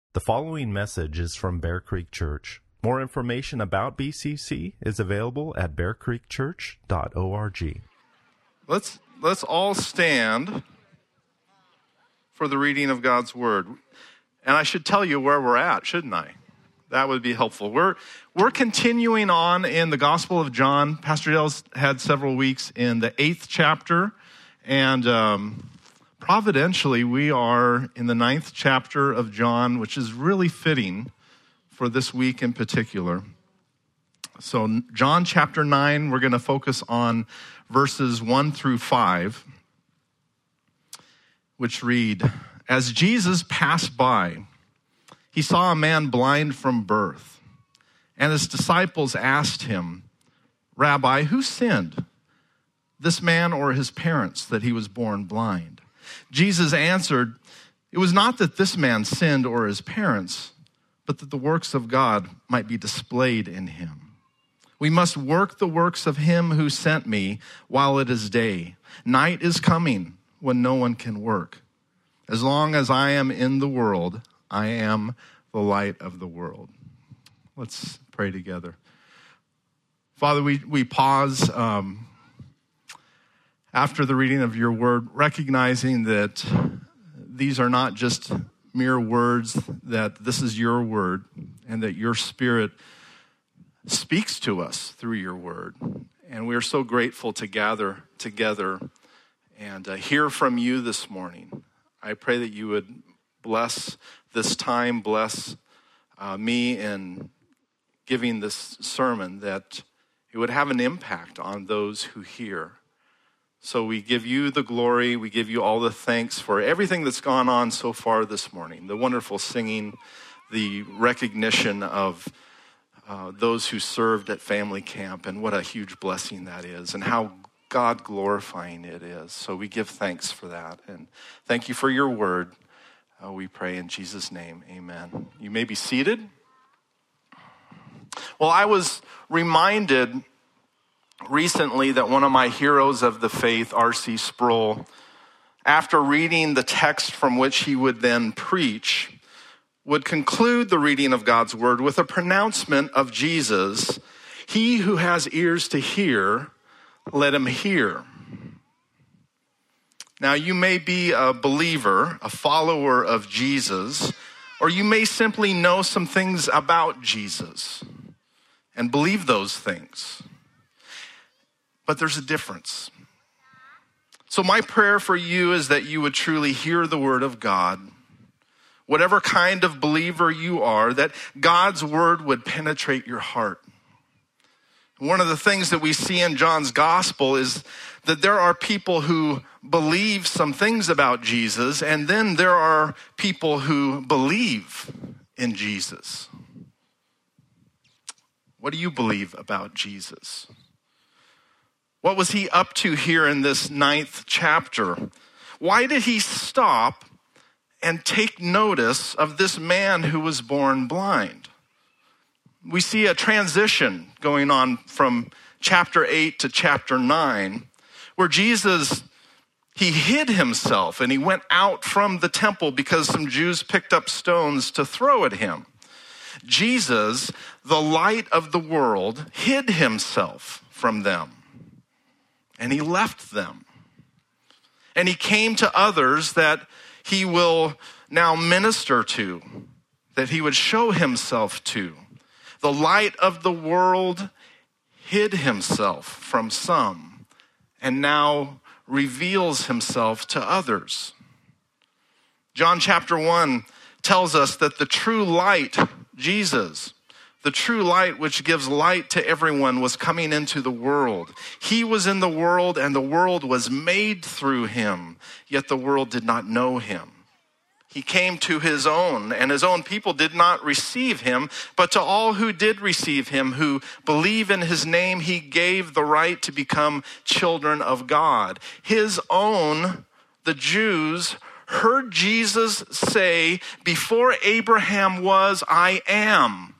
The following message is from Bear Creek Church. More information about BCC is available at bearcreekchurch.org. Let's all stand for the reading of God's Word. And I should tell you where we're at, shouldn't I? That would be helpful. We're continuing on in the Gospel of John. Pastor Dale's had several weeks in the 8th chapter, and providentially we are in the 9th chapter of John, which is really fitting for this week in particular. So John chapter 9, we're going to focus on verses 1 through 5, which read, "As Jesus passed by, he saw a man blind from birth, and his disciples asked him, 'Rabbi, who sinned, this man or his parents, that he was born blind?' Jesus answered, 'It was not that this man sinned or his parents, but that the works of God might be displayed in him. We must work the works of him who sent me while it is day. Night is coming when no one can work. As long as I am in the world, I am the light of the world.'" Let's pray together. Father, we pause after the reading of your word, recognizing that these are not just mere words, that this is your word, and that your Spirit speaks to us through your word. And we are so grateful to gather together and hear from you this morning. I pray that you would bless this time, bless me in giving this sermon, that it would have an impact on those who hear. So we give you the glory, we give you all the thanks for everything that's gone on so far this morning, the wonderful singing, the recognition of those who served at family camp, and what a huge blessing that is, and how God glorifying it is. So we give thanks for that, and thank you for your word. We pray in Jesus' name, amen. You may be seated. Well, I was reminded recently that one of my heroes of the faith, R.C. Sproul, after reading the text from which he would then preach, would conclude the reading of God's word with a pronouncement of Jesus, "He who has ears to hear, let him hear." Now, you may be a believer, a follower of Jesus, or you may simply know some things about Jesus and believe those things. But there's a difference. So my prayer for you is that you would truly hear the word of God, whatever kind of believer you are, that God's word would penetrate your heart. One of the things that we see in John's gospel is that there are people who believe some things about Jesus, and then there are people who believe in Jesus. What do you believe about Jesus? What was he up to here in this 9th chapter? Why did he stop and take notice of this man who was born blind? We see a transition going on from chapter 8 to chapter 9, where Jesus, he hid himself and he went out from the temple because some Jews picked up stones to throw at him. Jesus, the light of the world, hid himself from them. And he left them. And he came to others that he will now minister to, that he would show himself to. The light of the world hid himself from some and now reveals himself to others. John chapter 1 tells us that the true light, Jesus, the true light which gives light to everyone, was coming into the world. He was in the world, and the world was made through him, yet the world did not know him. He came to his own, and his own people did not receive him, but to all who did receive him, who believe in his name, he gave the right to become children of God. His own, the Jews, heard Jesus say, "Before Abraham was, I am."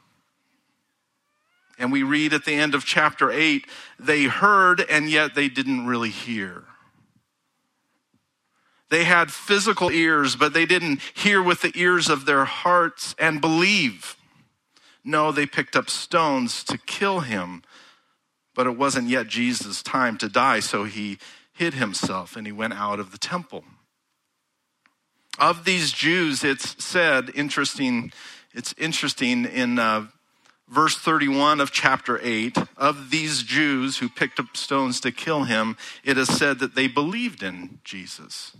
And we read at the end of chapter 8, they heard and yet they didn't really hear. They had physical ears, but they didn't hear with the ears of their hearts and believe. No, they picked up stones to kill him, but it wasn't yet Jesus' time to die, so he hid himself and he went out of the temple. Of these Jews, it's said, it's interesting in verse 31 of chapter 8, of these Jews who picked up stones to kill him, it is said that they believed in Jesus.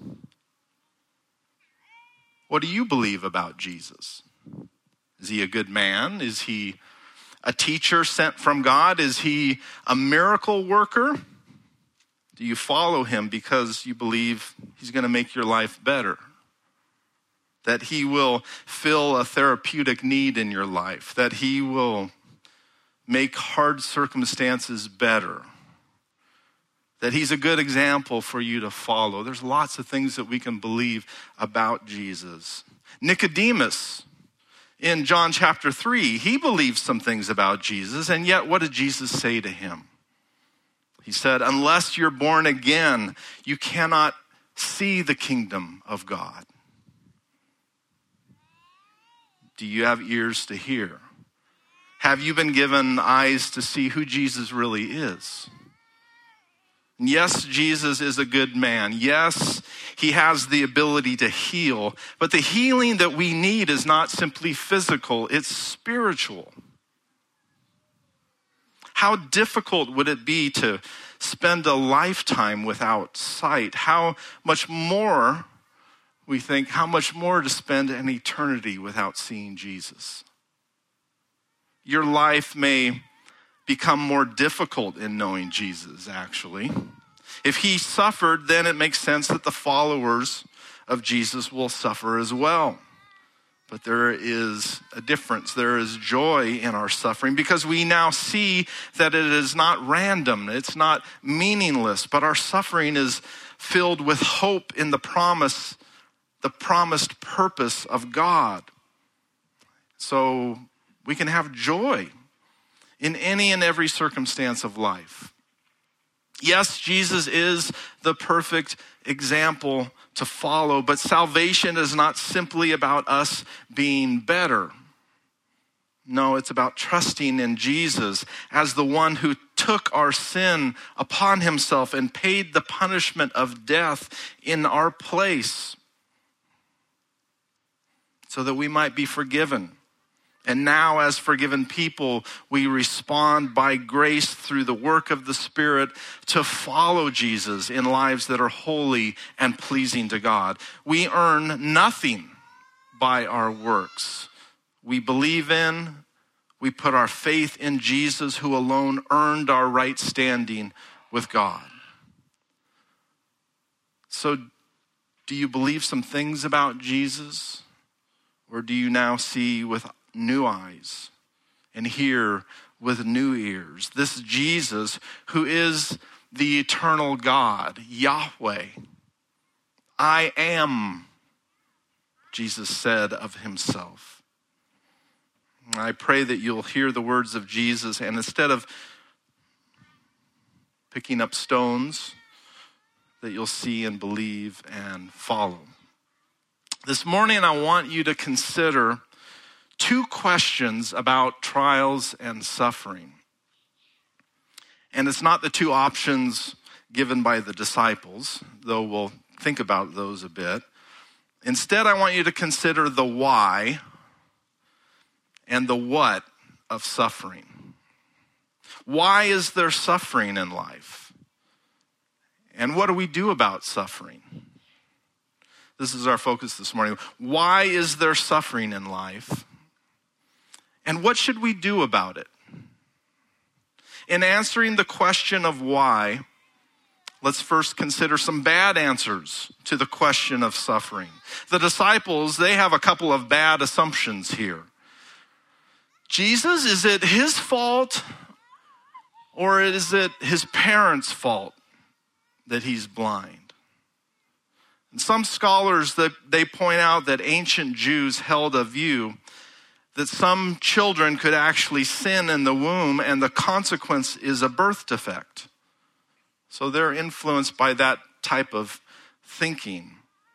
What do you believe about Jesus? Is he a good man? Is he a teacher sent from God? Is he a miracle worker? Do you follow him because you believe he's going to make your life better? That he will fill a therapeutic need in your life? That he will make hard circumstances better? That he's a good example for you to follow? There's lots of things that we can believe about Jesus. Nicodemus, in John chapter 3, he believed some things about Jesus, and yet what did Jesus say to him? He said, unless you're born again, you cannot see the kingdom of God. Do you have ears to hear? Have you been given eyes to see who Jesus really is? Yes, Jesus is a good man. Yes, he has the ability to heal. But the healing that we need is not simply physical, it's spiritual. How difficult would it be to spend a lifetime without sight? How much more, we think, how much more to spend an eternity without seeing Jesus? Your life may become more difficult in knowing Jesus, actually. If he suffered, then it makes sense that the followers of Jesus will suffer as well. But there is a difference. There is joy in our suffering because we now see that it is not random. It's not meaningless, but our suffering is filled with hope in the promised purpose of God. So we can have joy in any and every circumstance of life. Yes, Jesus is the perfect example to follow, but salvation is not simply about us being better. No, it's about trusting in Jesus as the one who took our sin upon himself and paid the punishment of death in our place so that we might be forgiven. And now, as forgiven people, we respond by grace through the work of the Spirit to follow Jesus in lives that are holy and pleasing to God. We earn nothing by our works. We believe in, we put our faith in Jesus, who alone earned our right standing with God. So, do you believe some things about Jesus? Or do you now see with new eyes and hear with new ears? This Jesus, who is the eternal God, Yahweh. I am, Jesus said of himself. I pray that you'll hear the words of Jesus, and instead of picking up stones, that you'll see and believe and follow. This morning, I want you to consider two questions about trials and suffering. And it's not the two options given by the disciples, though we'll think about those a bit. Instead, I want you to consider the why and the what of suffering. Why is there suffering in life? And what do we do about suffering? This is our focus this morning. Why is there suffering in life? And what should we do about it? In answering the question of why, let's first consider some bad answers to the question of suffering. The disciples, they have a couple of bad assumptions here. Jesus, is it his fault or is it his parents' fault that he's blind? And some scholars, they point out that ancient Jews held a view that some children could actually sin in the womb and the consequence is a birth defect. So they're influenced by that type of thinking.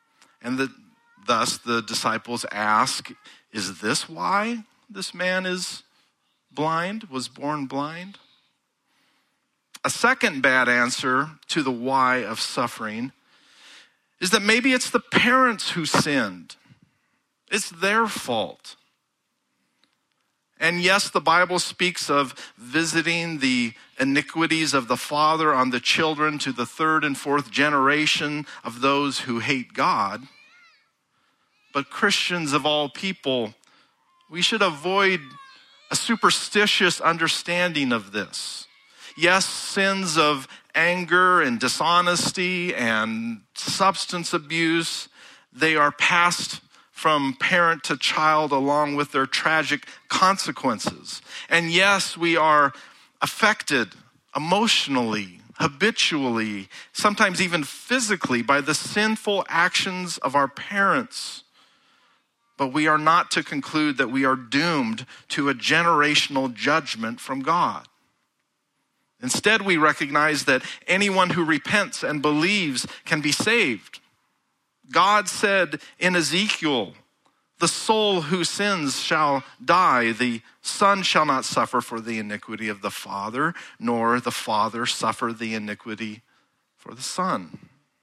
And thus the disciples ask, is this why this man is blind, was born blind? A second bad answer to the why of suffering is that maybe it's the parents who sinned. It's their fault. And yes, the Bible speaks of visiting the iniquities of the father on the children to the third and fourth generation of those who hate God. But Christians of all people, we should avoid a superstitious understanding of this. Yes, sins of anger and dishonesty and substance abuse, they are passed from parent to child along with their tragic consequences. And yes, we are affected emotionally, habitually, sometimes even physically by the sinful actions of our parents. But we are not to conclude that we are doomed to a generational judgment from God. Instead, we recognize that anyone who repents and believes can be saved. God said in Ezekiel, the soul who sins shall die. The son shall not suffer for the iniquity of the father, nor the father suffer the iniquity for the son.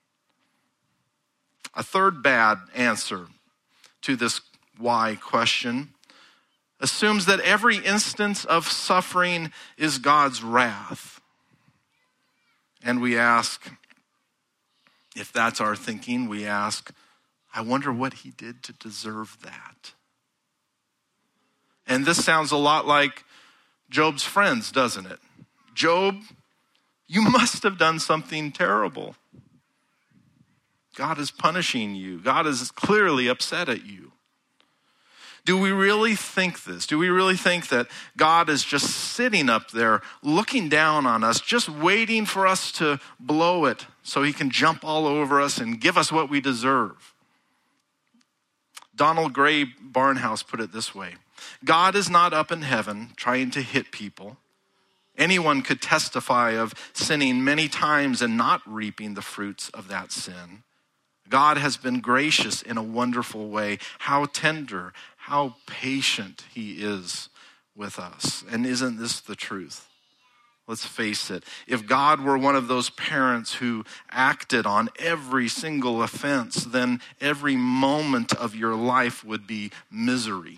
A third bad answer to this why question assumes that every instance of suffering is God's wrath. And we ask, if that's our thinking, we ask, I wonder what he did to deserve that. And this sounds a lot like Job's friends, doesn't it? Job, you must have done something terrible. God is punishing you. God is clearly upset at you. Do we really think this? Do we really think that God is just sitting up there looking down on us, just waiting for us to blow it so he can jump all over us and give us what we deserve? Donald Gray Barnhouse put it this way: God is not up in heaven trying to hit people. Anyone could testify of sinning many times and not reaping the fruits of that sin. God has been gracious in a wonderful way. How tender, how patient he is with us. And isn't this the truth? Let's face it. If God were one of those parents who acted on every single offense, then every moment of your life would be misery.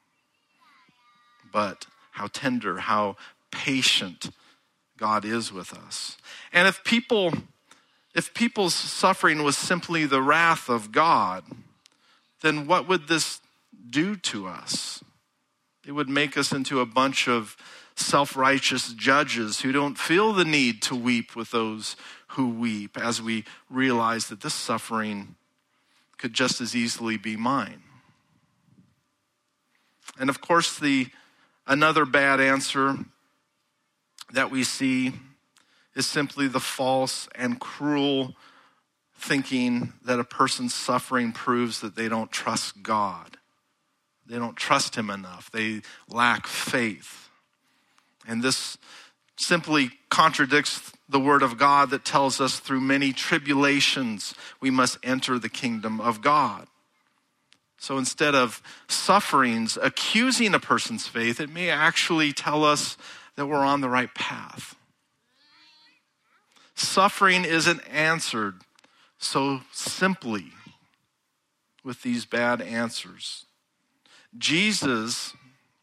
But how tender, how patient God is with us. And if people's suffering was simply the wrath of God, then what would this do to us? It would make us into a bunch of self-righteous judges who don't feel the need to weep with those who weep, as we realize that this suffering could just as easily be mine. And of course, another bad answer that we see is simply the false and cruel thinking that a person's suffering proves that they don't trust God. They don't trust him enough. They lack faith. And this simply contradicts the word of God that tells us through many tribulations we must enter the kingdom of God. So instead of sufferings accusing a person's faith, it may actually tell us that we're on the right path. Suffering isn't answered so simply with these bad answers. Jesus,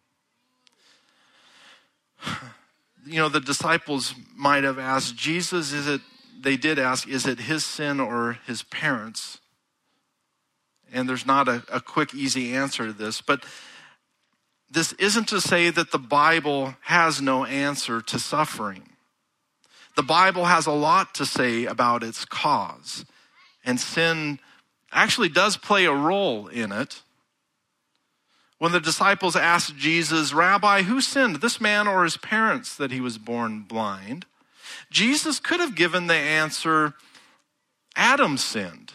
the disciples might have asked Jesus, they did ask, is it his sin or his parents? And there's not a quick, easy answer to this, but this isn't to say that the Bible has no answer to suffering. The Bible has a lot to say about its cause, and sin actually does play a role in it. When the disciples asked Jesus, Rabbi, who sinned, this man or his parents, that he was born blind? Jesus could have given the answer, Adam sinned.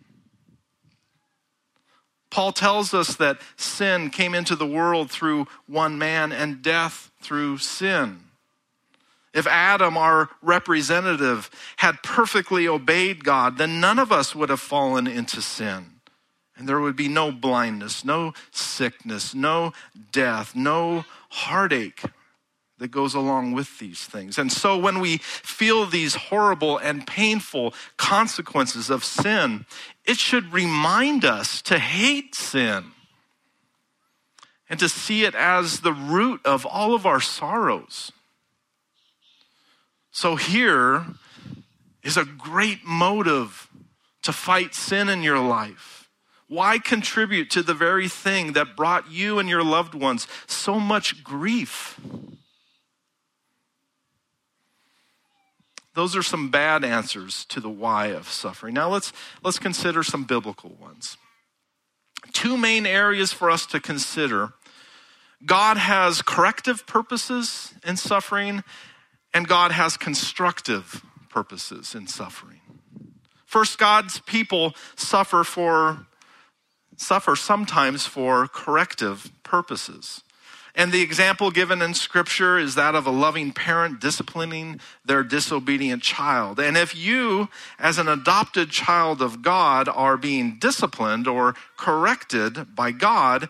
Paul tells us that sin came into the world through one man and death through sin. If Adam, our representative, had perfectly obeyed God, then none of us would have fallen into sin. And there would be no blindness, no sickness, no death, no heartache that goes along with these things. And so when we feel these horrible and painful consequences of sin, it should remind us to hate sin and to see it as the root of all of our sorrows. So here is a great motive to fight sin in your life. Why contribute to the very thing that brought you and your loved ones so much grief? Those are some bad answers to the why of suffering. Now let's consider some biblical ones. Two main areas for us to consider. God has corrective purposes in suffering, and God has constructive purposes in suffering. First, God's people suffer sometimes for corrective purposes. And the example given in Scripture is that of a loving parent disciplining their disobedient child. And if you, as an adopted child of God, are being disciplined or corrected by God,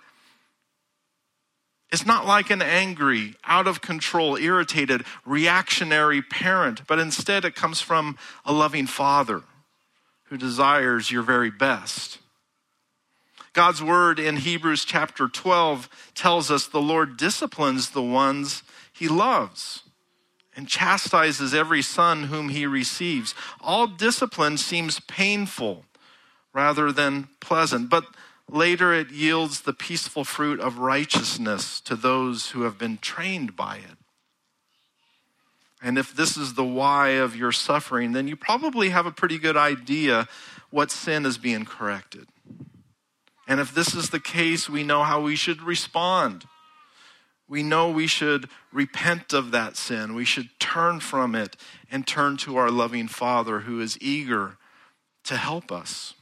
it's not like an angry, out of control, irritated, reactionary parent, but instead it comes from a loving father who desires your very best. God's word in Hebrews chapter 12 tells us the Lord disciplines the ones he loves and chastises every son whom he receives. All discipline seems painful rather than pleasant, but later it yields the peaceful fruit of righteousness to those who have been trained by it. And if this is the why of your suffering, then you probably have a pretty good idea what sin is being corrected. And if this is the case, we know how we should respond. We know we should repent of that sin. We should turn from it and turn to our loving Father who is eager to help us.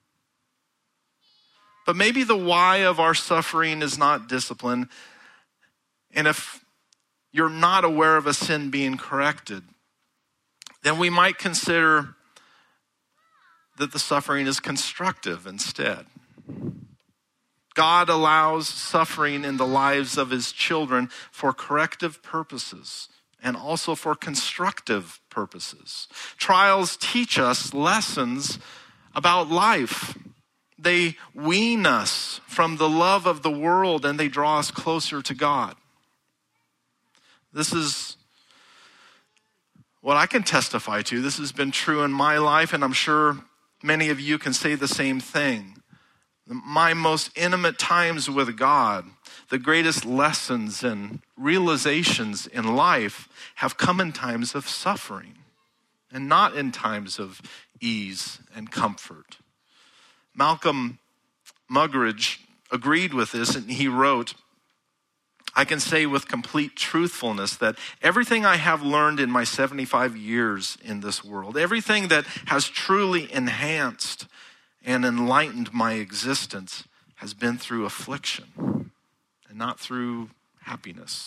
But maybe the why of our suffering is not discipline. And if you're not aware of a sin being corrected, then we might consider that the suffering is constructive instead. God allows suffering in the lives of his children for corrective purposes and also for constructive purposes. Trials teach us lessons about life. They wean us from the love of the world and they draw us closer to God. This is what I can testify to. This has been true in my life, and I'm sure many of you can say the same thing. My most intimate times with God, the greatest lessons and realizations in life have come in times of suffering and not in times of ease and comfort. Malcolm Muggeridge agreed with this, and he wrote, "I can say with complete truthfulness that everything I have learned in my 75 years in this world, everything that has truly enhanced and enlightened my existence has been through affliction and not through happiness."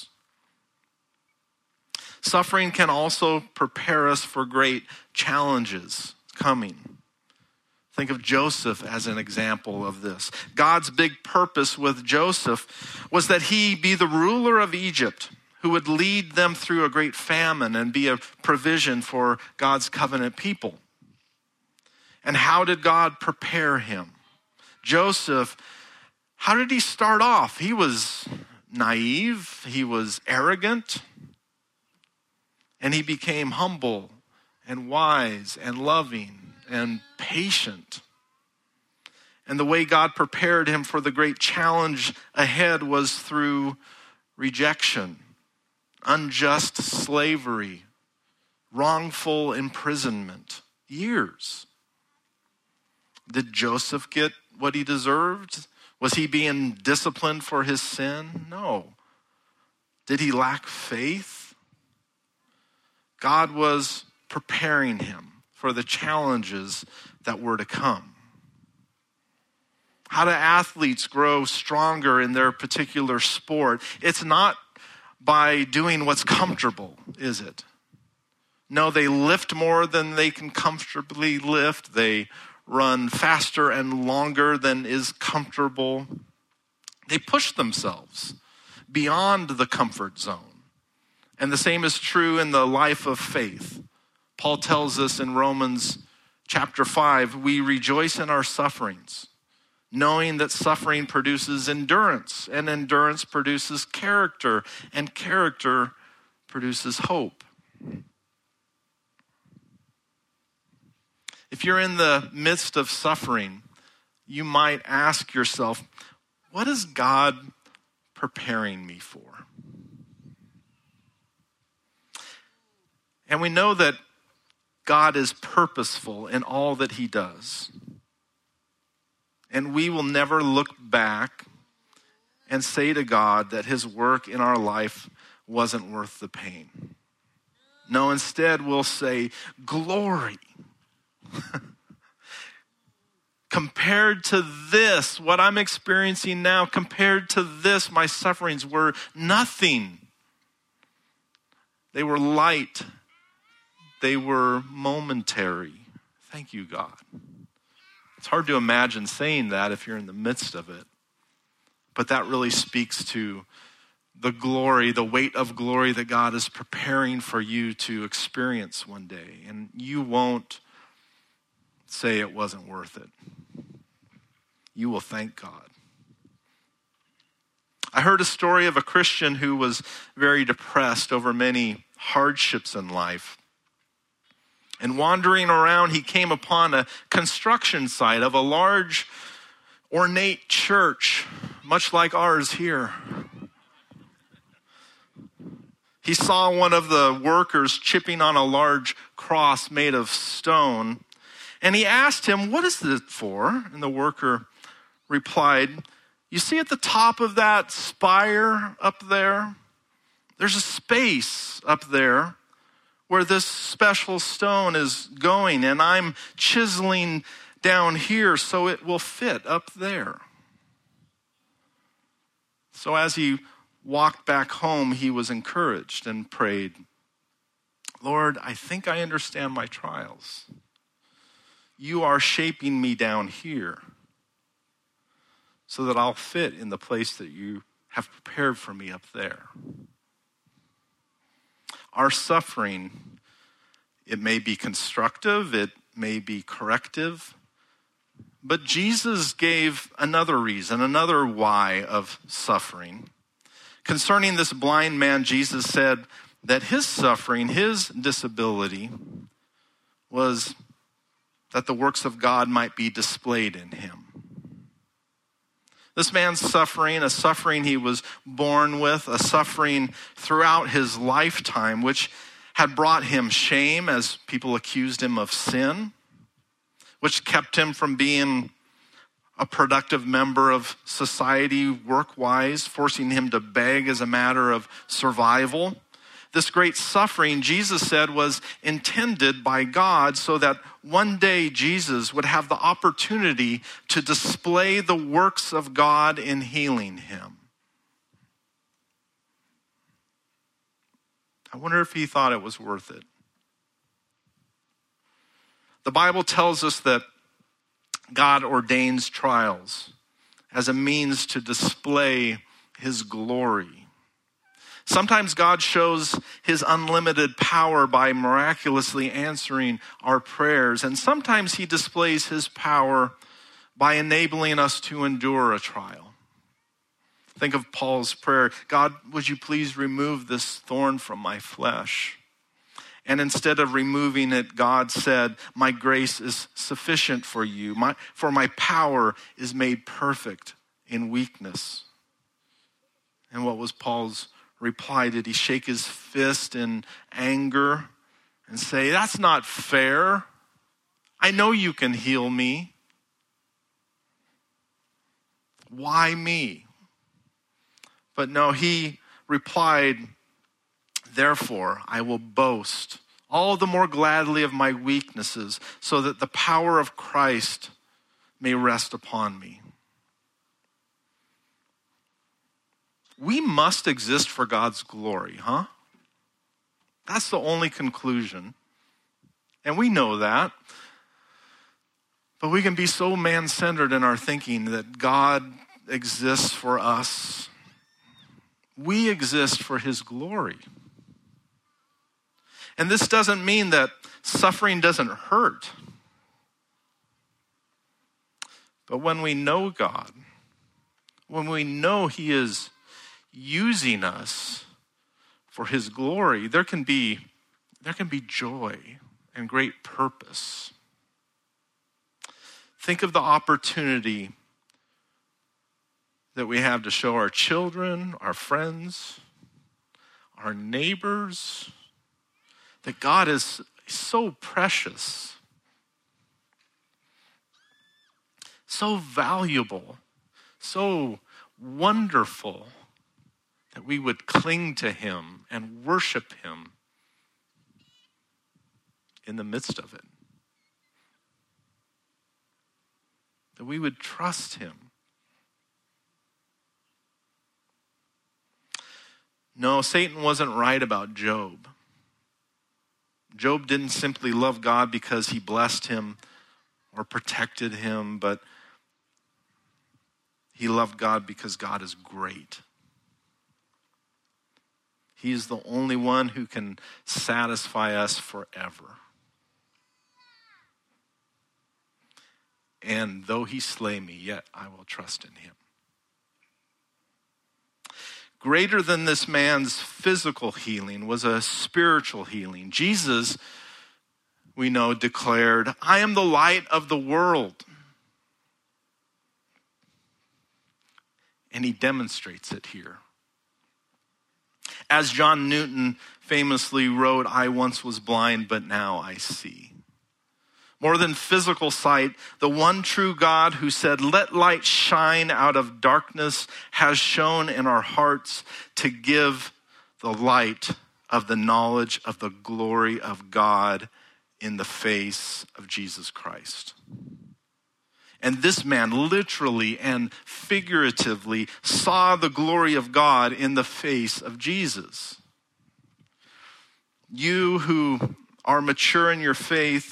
Suffering can also prepare us for great challenges coming. Think of Joseph as an example of this. God's big purpose with Joseph was that he be the ruler of Egypt who would lead them through a great famine and be a provision for God's covenant people. And how did God prepare him? Joseph, how did he start off? He was naive, he was arrogant, and he became humble and wise and loving and patient. And the way God prepared him for the great challenge ahead was through rejection, unjust slavery, wrongful imprisonment, years. Did Joseph get what he deserved? Was he being disciplined for his sin? No. Did he lack faith? God was preparing him for the challenges that were to come. How do athletes grow stronger in their particular sport? It's not by doing what's comfortable, is it? No, they lift more than they can comfortably lift. They run faster and longer than is comfortable. They push themselves beyond the comfort zone. And the same is true in the life of faith. Paul tells us in Romans chapter 5, we rejoice in our sufferings, knowing that suffering produces endurance, and endurance produces character, and character produces hope. If you're in the midst of suffering, you might ask yourself, what is God preparing me for? And we know that God is purposeful in all that he does. And we will never look back and say to God that his work in our life wasn't worth the pain. No, instead we'll say, glory. Compared to this, what I'm experiencing now, compared to this, my sufferings were nothing. They were light. They were momentary. Thank you, God. It's hard to imagine saying that if you're in the midst of it. But that really speaks to the glory, the weight of glory that God is preparing for you to experience one day. And you won't say it wasn't worth it. You will thank God. I heard a story of a Christian who was very depressed over many hardships in life. And wandering around, he came upon a construction site of a large, ornate church, much like ours here. He saw one of the workers chipping on a large cross made of stone. And he asked him, what is this for? And the worker replied, you see at the top of that spire up there, there's a space up there where this special stone is going, and I'm chiseling down here so it will fit up there. So as he walked back home, he was encouraged and prayed, Lord, I think I understand my trials. You are shaping me down here so that I'll fit in the place that you have prepared for me up there. Our suffering, it may be constructive, it may be corrective, but Jesus gave another reason, another why of suffering. Concerning this blind man, Jesus said that his suffering, his disability, was that the works of God might be displayed in him. This man's suffering, a suffering he was born with, a suffering throughout his lifetime, which had brought him shame as people accused him of sin, which kept him from being a productive member of society work-wise, forcing him to beg as a matter of survival. This great suffering, Jesus said, was intended by God so that one day Jesus would have the opportunity to display the works of God in healing him. I wonder if he thought it was worth it. The Bible tells us that God ordains trials as a means to display his glory. Sometimes God shows his unlimited power by miraculously answering our prayers, and sometimes he displays his power by enabling us to endure a trial. Think of Paul's prayer, God, would you please remove this thorn from my flesh? And instead of removing it, God said, my grace is sufficient for you, for my power is made perfect in weakness. And what was Paul's reply? Did he shake his fist in anger and say, that's not fair. I know you can heal me. Why me? But no, he replied, therefore, I will boast all the more gladly of my weaknesses so that the power of Christ may rest upon me. We must exist for God's glory, huh? That's the only conclusion. And we know that. But we can be so man-centered in our thinking that God exists for us. We exist for his glory. And this doesn't mean that suffering doesn't hurt. But when we know God, when we know he is using us for his glory, there can be joy and great purpose. Think of the opportunity that we have to show our children, our friends, our neighbors, that God is so precious, so valuable, so wonderful, that we would cling to him and worship him in the midst of it. That we would trust him. No, Satan wasn't right about Job. Job didn't simply love God because he blessed him or protected him, but he loved God because God is great. He is the only one who can satisfy us forever. And though he slay me, yet I will trust in him. Greater than this man's physical healing was a spiritual healing. Jesus, we know, declared, I am the light of the world. And he demonstrates it here. As John Newton famously wrote, I once was blind, but now I see. More than physical sight, the one true God who said, let light shine out of darkness, has shone in our hearts to give the light of the knowledge of the glory of God in the face of Jesus Christ. And this man literally and figuratively saw the glory of God in the face of Jesus. You who are mature in your faith,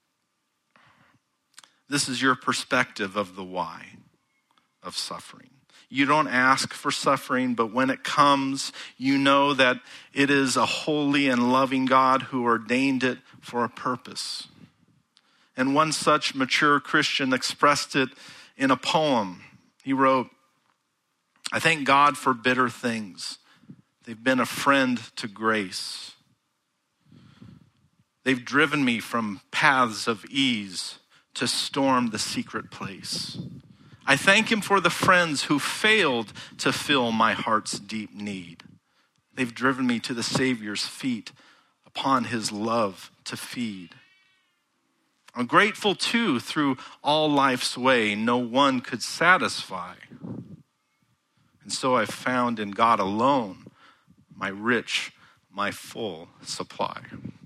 this is your perspective of the why of suffering. You don't ask for suffering, but when it comes, you know that it is a holy and loving God who ordained it for a purpose. And one such mature Christian expressed it in a poem. He wrote, I thank God for bitter things. They've been a friend to grace. They've driven me from paths of ease to storm the secret place. I thank him for the friends who failed to fill my heart's deep need. They've driven me to the Savior's feet, upon his love to feed. I'm grateful too, through all life's way, no one could satisfy. And so I've found in God alone my rich, my full supply.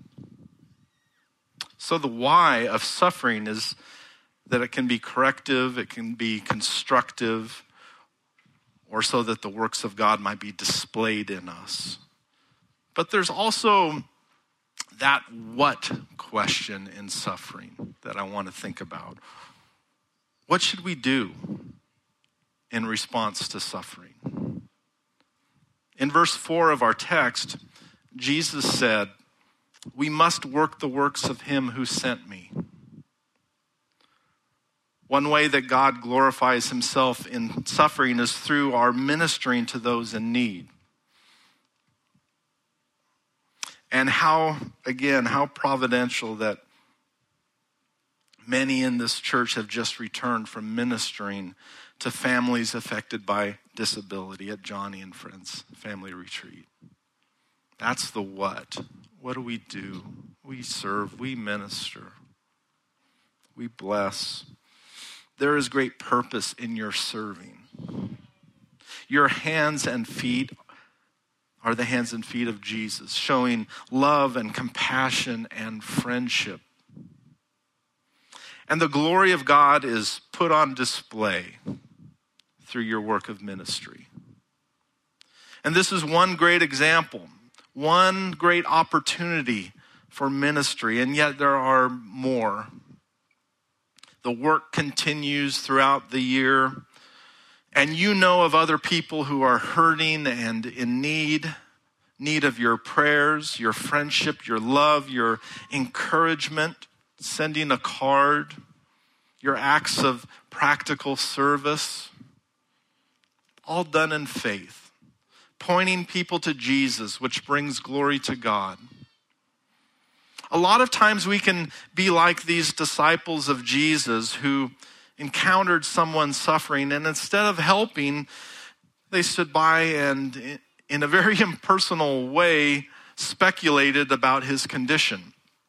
So the why of suffering is that it can be corrective, it can be constructive, or so that the works of God might be displayed in us. But there's also that what question in suffering that I want to think about. What should we do in response to suffering? In verse 4 of our text, Jesus said, we must work the works of him who sent me. One way that God glorifies himself in suffering is through our ministering to those in need. And how providential that many in this church have just returned from ministering to families affected by disability at Johnny and Friends Family Retreat. That's the what. What do? We serve, we minister, we bless. There is great purpose in your serving. Your hands and feet are the hands and feet of Jesus, showing love and compassion and friendship. And the glory of God is put on display through your work of ministry. And this is one great example, one great opportunity for ministry, and yet there are more. the work continues throughout the year, and you know of other people who are hurting and in need of your prayers, your friendship, your love, your encouragement, sending a card, your acts of practical service, all done in faith, pointing people to Jesus, which brings glory to God. A lot of times we can be like these disciples of Jesus who encountered someone suffering, and instead of helping, they stood by and in a very impersonal way speculated about his condition.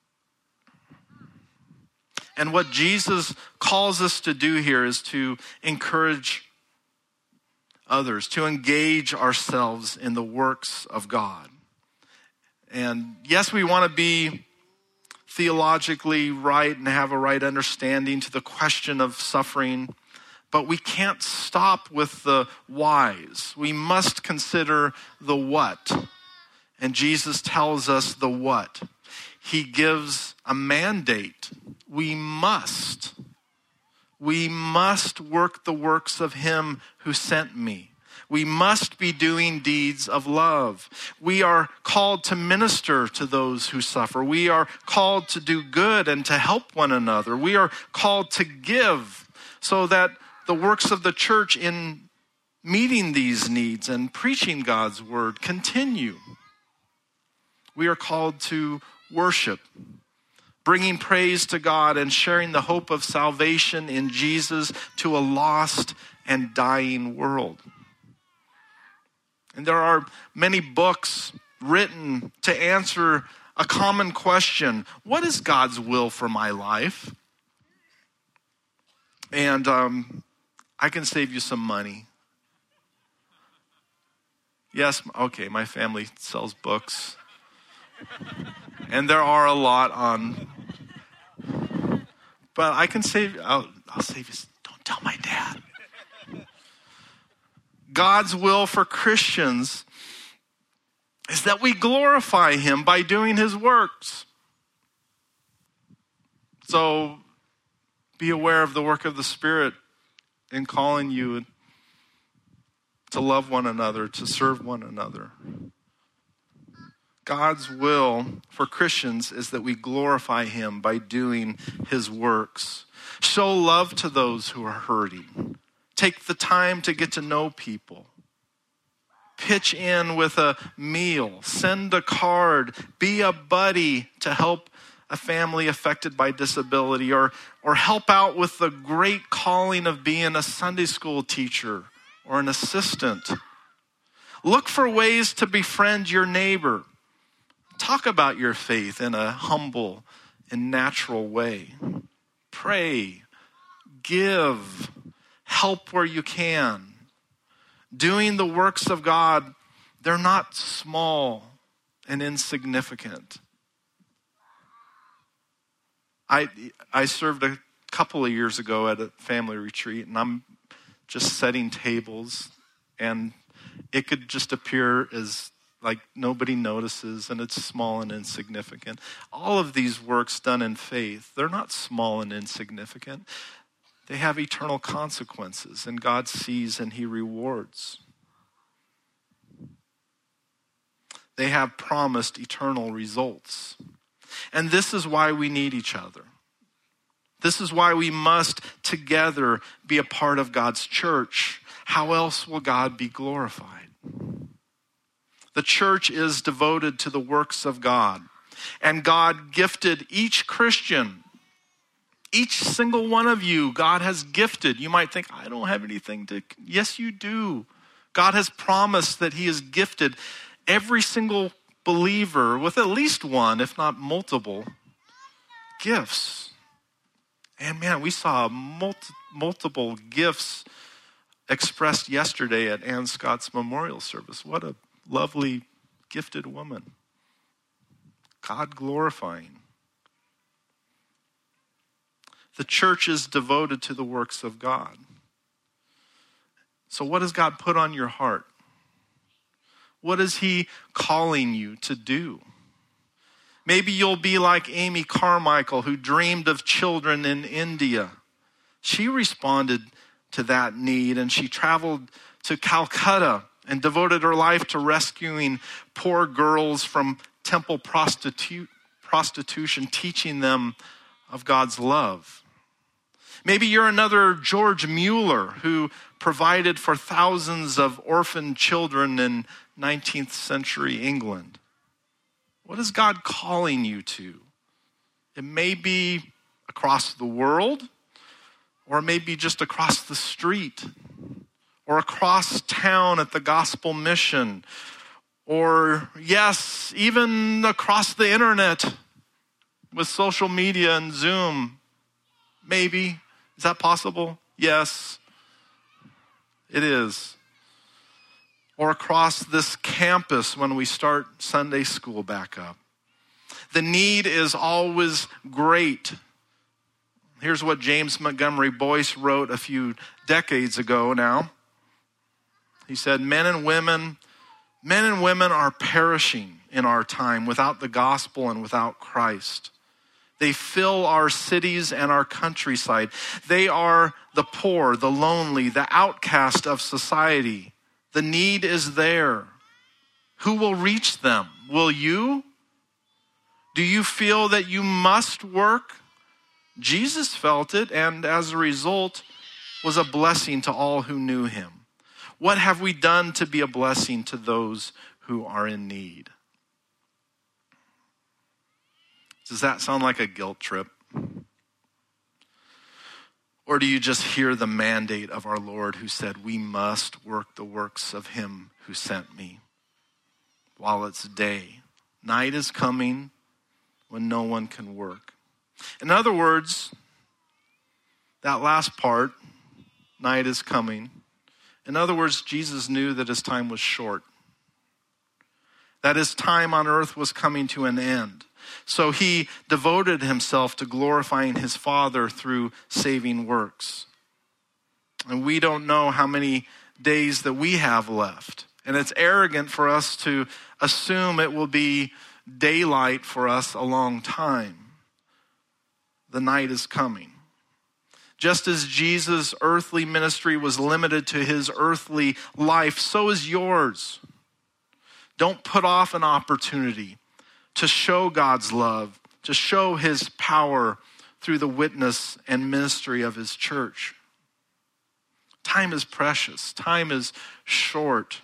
And what Jesus calls us to do here is to encourage others, to engage ourselves in the works of God. And yes, we want to be theologically right and have a right understanding to the question of suffering, but we can't stop with the whys. We must consider the what. And Jesus tells us the what. He gives a mandate. We must work the works of him who sent me. We must be doing deeds of love. We are called to minister to those who suffer. We are called to do good and to help one another. We are called to give so that the works of the church in meeting these needs and preaching God's word continue. We are called to worship, bringing praise to God and sharing the hope of salvation in Jesus to a lost and dying world. And there are many books written to answer a common question: what is God's will for my life? And I can save you some money. Yes, okay, my family sells books. And there are a lot on. But I can save, I'll save you. Don't tell my dad. God's will for Christians is that we glorify him by doing his works. So be aware of the work of the Spirit in calling you to love one another, to serve one another. God's will for Christians is that we glorify him by doing his works. Show love to those who are hurting. Take the time to get to know people. Pitch in with a meal. Send a card. Be a buddy to help a family affected by disability, or help out with the great calling of being a Sunday school teacher or an assistant. Look for ways to befriend your neighbor. Talk about your faith in a humble and natural way. Pray, give, help where you can. Doing the works of God, they're not small and insignificant. I served a couple of years ago at a family retreat, and I'm just setting tables, and it could just appear as like nobody notices, and it's small and insignificant. All of these works done in faith, they're not small and insignificant. They have eternal consequences, and God sees and he rewards. They have promised eternal results. And this is why we need each other. This is why we must together be a part of God's church. How else will God be glorified? The church is devoted to the works of God. And God gifted each Christian, each single one of you, God has gifted. You might think, I don't have anything to... Yes, you do. God has promised that he has gifted every single believer with at least one, if not multiple, gifts. And man, we saw multiple gifts expressed yesterday at Ann Scott's memorial service. What a lovely, gifted woman. God glorifying. The church is devoted to the works of God. So what does God put on your heart? What is he calling you to do? Maybe you'll be like Amy Carmichael, who dreamed of children in India She responded to that need, and she traveled to Calcutta and devoted her life to rescuing poor girls from temple prostitution, teaching them of God's love. Maybe you're another George Mueller who provided for thousands of orphaned children in 19th century England. What is God calling you to? It may be across the world, or it may be just across the street, or across town at the gospel mission, or yes, even across the internet with social media and Zoom. Maybe. Is that possible? Yes, it is. Or across this campus when we start Sunday school back up. The need is always great. Here's what James Montgomery Boyce wrote a few decades ago now. He said, men and women are perishing in our time without the gospel and without Christ. They fill our cities and our countryside. They are the poor, the lonely, the outcast of society. The need is there. Who will reach them? Will you? Do you feel that you must work? Jesus felt it, and as a result, was a blessing to all who knew him. What have we done to be a blessing to those who are in need? Does that sound like a guilt trip? Or do you just hear the mandate of our Lord who said, we must work the works of him who sent me while it's day? Night is coming when no one can work. In other words, that last part, night is coming. In other words, Jesus knew that his time was short, that his time on earth was coming to an end. So he devoted himself to glorifying his Father through saving works. And we don't know how many days that we have left. And it's arrogant for us to assume it will be daylight for us a long time. The night is coming. Just as Jesus' earthly ministry was limited to his earthly life, so is yours. Don't put off an opportunity to show God's love, to show his power through the witness and ministry of his church. Time is precious. Time is short.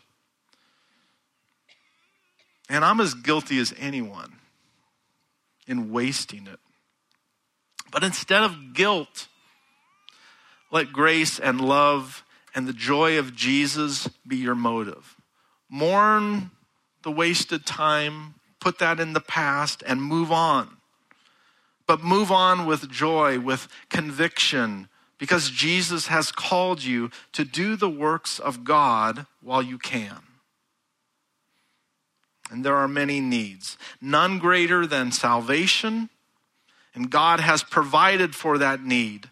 And I'm as guilty as anyone in wasting it. But instead of guilt, let grace and love and the joy of Jesus be your motive. Mourn the wasted time, put that in the past, and move on. But move on with joy, with conviction, because Jesus has called you to do the works of God while you can. And there are many needs, none greater than salvation, and God has provided for that need.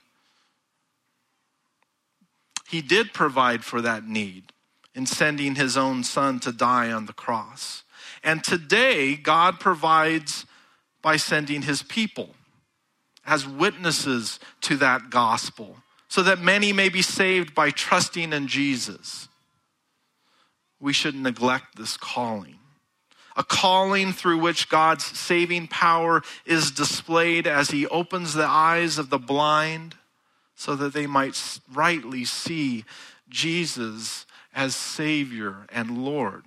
He did provide for that need in sending his own son to die on the cross. And today, God provides by sending his people as witnesses to that gospel, so that many may be saved by trusting in Jesus. We should neglect this calling. A calling through which God's saving power is displayed as he opens the eyes of the blind so that they might rightly see Jesus as Savior and Lord.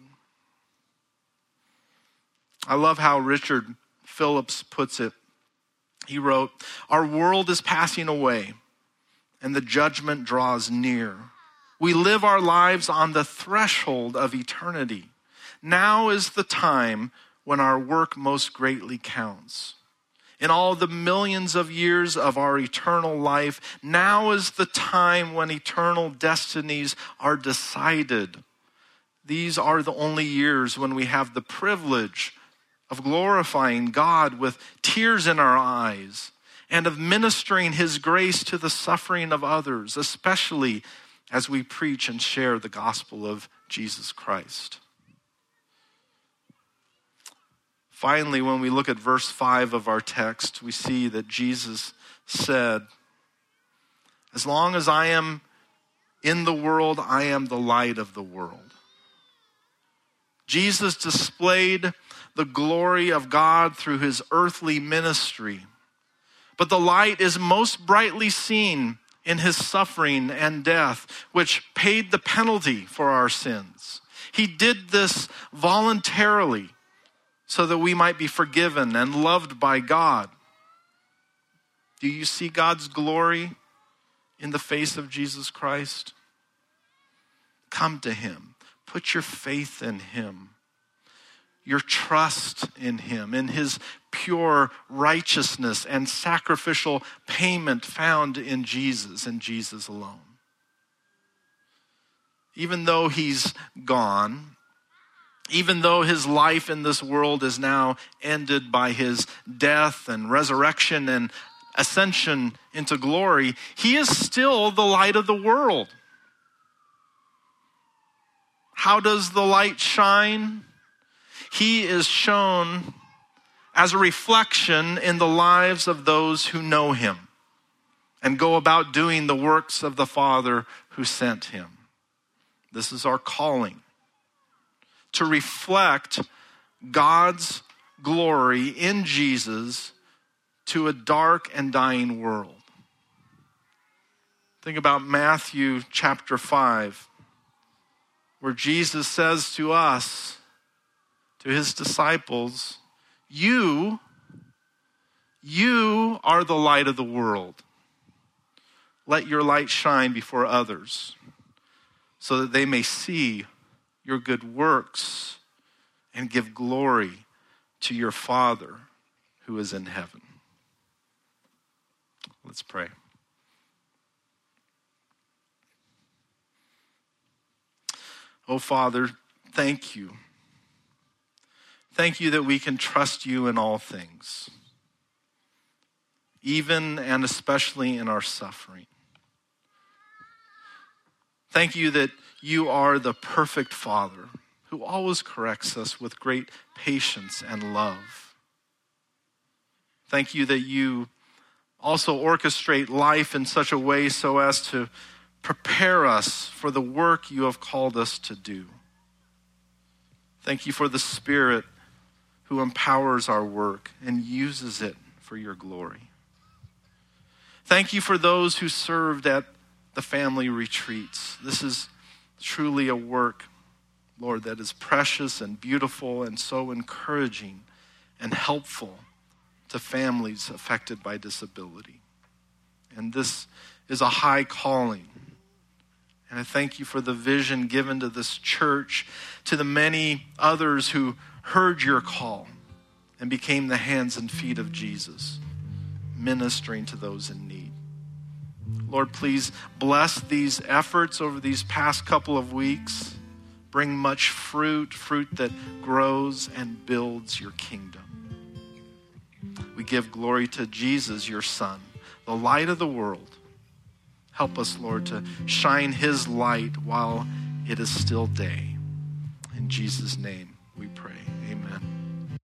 I love how Richard Phillips puts it. He wrote, "Our world is passing away and the judgment draws near. We live our lives on the threshold of eternity. Now is the time when our work most greatly counts. In all the millions of years of our eternal life, now is the time when eternal destinies are decided. These are the only years when we have the privilege of glorifying God with tears in our eyes and of ministering his grace to the suffering of others, especially as we preach and share the gospel of Jesus Christ." Finally, when we look at verse 5 of our text, we see that Jesus said, As long as I am in the world, I am the light of the world. Jesus displayed the glory of God through his earthly ministry. But the light is most brightly seen in his suffering and death, which paid the penalty for our sins. He did this voluntarily so that we might be forgiven and loved by God. Do you see God's glory in the face of Jesus Christ? Come to him. Put your faith in him, your trust in him, in his pure righteousness and sacrificial payment found in Jesus and Jesus alone. Even though he's gone, even though his life in this world is now ended by his death and resurrection and ascension into glory, he is still the light of the world. How does the light shine? He is shown as a reflection in the lives of those who know him and go about doing the works of the Father who sent him. This is our calling, to reflect God's glory in Jesus to a dark and dying world. Think about Matthew chapter 5, where Jesus says to us, to his disciples, you are the light of the world. Let your light shine before others, so that they may see your good works and give glory to your Father who is in heaven. Let's pray. Oh, Father, thank you. Thank you that we can trust you in all things, even and especially in our suffering. Thank you that you are the perfect Father who always corrects us with great patience and love. Thank you that you also orchestrate life in such a way so as to prepare us for the work you have called us to do. Thank you for the Spirit who empowers our work and uses it for your glory. Thank you for those who served at the family retreats. This is truly a work, Lord, that is precious and beautiful and so encouraging and helpful to families affected by disability. And this is a high calling. And I thank you for the vision given to this church, to the many others who heard your call and became the hands and feet of Jesus, ministering to those in need. Lord, please bless these efforts over these past couple of weeks. Bring much fruit that grows and builds your kingdom. We give glory to Jesus, your Son, the light of the world. Help us, Lord, to shine his light while it is still day. In Jesus' name we pray.